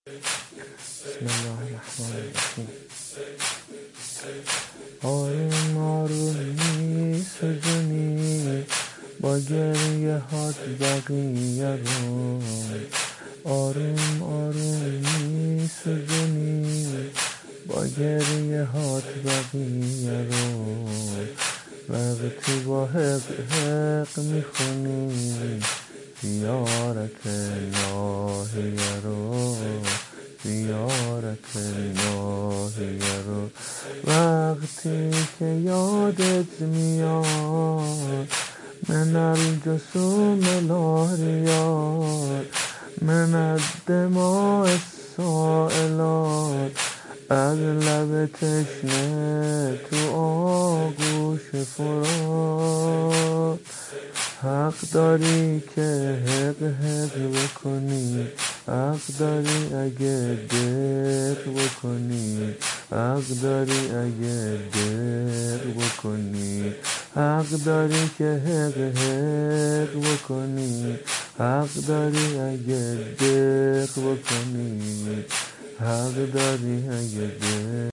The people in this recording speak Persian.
بسم الله الرحمن الرحیم. آروم آروم میسوزونی با گریه هات بقیه رو، آروم آروم میسوزونی با گریه هات بقیه رو. وقتی با حق حق میخونی زیارت ناهیه رو، زیارت ناهیه رو. وقتی که یادت میاد من الجسوم العاریات، من الدماء السائلات، از لب تشنه تو آغوش فرات. حق داری که حق حق بکنی، حق داری اگه دق بکنی، حق داری اگه دق بکنی، حق داری که حق حق بکنی، حق داری اگه دق بکنی، حق داری اگه دق